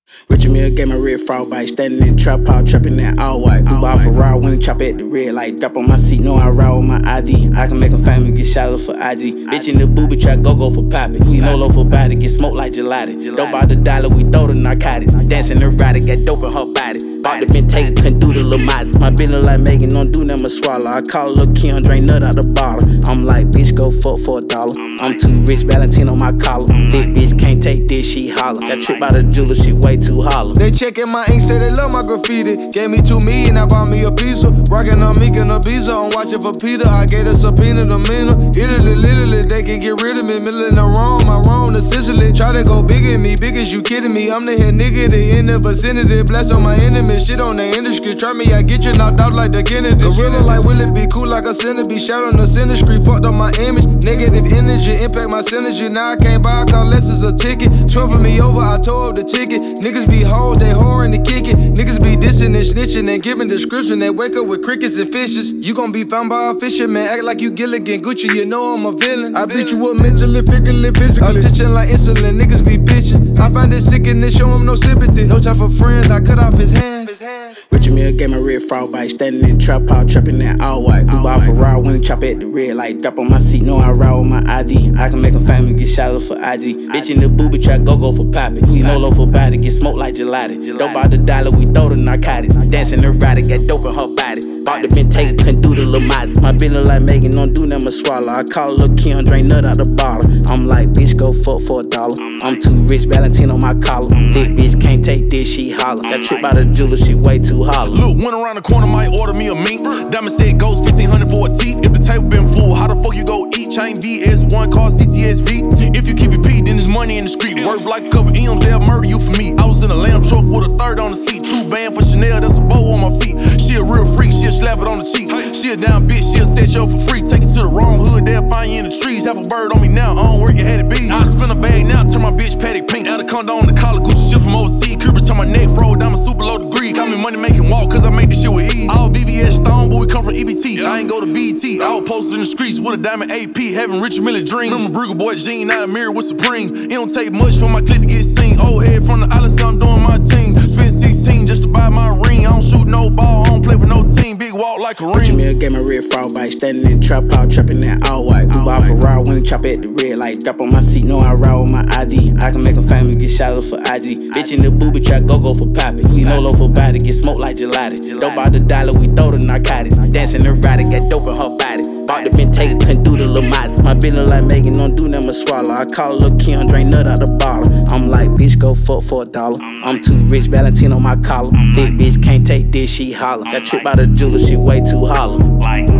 Richard Mill gave my red frog bite, standing in the trap house, trapping that all white. Dubai Ferrari, when chop at the red light, drop on my seat, know I ride with my ID. I can make a family get shot for IG. Bitch in the booby trap, go for poppin'. Please no low for body, get smoked like gelato. Dope out the dollar, we throw the narcotics. Dancing erotic, got dope in her body. Bought the Bentayga, couldn't do the Lamazzi. My bitch look like Megan, don't do nothing but swallow. I call Lil' Kim, drink nut out the bottle. I'm like, bitch, go fuck for $1. I'm too rich, Valentino on my collar. Thick bitch can't take this, she holler. Got tripped by the jeweler, she way too hollow. They checkin' my ink, say they love my graffiti. Gave me $2 million, I bought me a pizza. Rockin' on Meek and Ibiza, I'm watching for Peter. I gave a subpoena to Mina. Italy, literally, they can get rid of me. Middle of Rome, I roam to Sicily. Try to go big at me, big as you kidding me. I'm the head nigga, they in the vicinity. Blast on my enemies, shit on the industry. Try me, I get you knocked out like the Kennedy. Gorilla like, will it be cool like a centipede? Shot on the center street, fucked up my image. Negative energy, impact my synergy. Now I can't buy a car less as a ticket. 12 for me over, I tore up the ticket. Niggas be hoes, they whoring to kick it. Niggas be dissing and snitching and giving description. They wake up with crickets and fishes. You gon' be found by a fisherman. Act like you Gilligan Gucci, you know I'm a villain. I beat you up mentally, figuratively, physically. Attention like insulin, niggas be bitches. I find it sick and they show him no sympathy. No time for friends, I cut off his hands. Richard Mill gave my red frog bite, standing in the trap house, trapping that all white. Dubai Ferrari, when chop at the red light, drop on my seat, know I ride with my ID. I can make a family get shot for IG. Bitch in the booby trap, go for poppin'. Please no low for body, get smoked like gelato. Dope out the dollar, we throw the narcotics. Dancing erotic, got dope in her body. Bought the Bentayga, couldn't do the Lamazzi. My bitch look like Megan, don't do nothing but swallow. I call Lil' Kim, drink nut out the bottle. I'm like, bitch, go fuck for $1. I'm too rich, Valentino on my collar. Thick bitch can't take this, she holler. Got tripped by the jeweler, she way too hollow. Look, went around the corner, might order me a mink. Diamond set goes 1500 for a teeth. If the table been full, how the fuck you go eat? Chain VS1, car CTSV. If you keep it P, then there's money in the street. Work like a couple M's, they'll murder you for me. I was in a lamb truck with a third on the seat. 2 band for Chanel, that's a bow on my feet. She a real freak, she'll slap it on the cheeks. She a down bitch, she'll set you up for free. Take it to the wrong hood, they'll find you in the trees. Have a bird on me now, I don't work, it had to be. I spin a bag now, turn my bitch paddock pink. Out of condo on the collar, Gucci shit from overseas. Cupid turn my neck froze, I'm a super low degree. Got me money making walk, cause I make this shit with ease. All VVS Stone, but we come from EBT. I ain't go to BT, I was posted in the streets with a diamond AP, having Richard Mille dreams. Remember Brugger Boy Jean, not a mirror with Supremes. It don't take much for my clip to get seen. Old head from the island, so I'm doing my team. Spend 16 just to buy my ring. I don't shoot no ball, I don't play for no team. Big walk like a ring. Richard Mill gave my red frog bite, standing in the trap house, trapping that all white. Dubai Ferrari, when chop at the red light, drop on my seat, know I ride with my ID. I can make a family get shot for IG. Bitch in the booby trap, go for poppin'. Please no low for body, get smoked like gelato. Dope out the dollar, we throw the narcotics. Dancing erotic, got dope in her body. Bought the Bentayga, couldn't do the Lamazzi. My bitch look like Megan, don't do nothing but swallow. I call Lil' Kim, drink nut out the bottle. I'm like, bitch, go fuck for $1. I'm too rich, Valentino on my collar. Thick bitch can't take this, she holler. Got tripped by the jeweler, she way too hollow.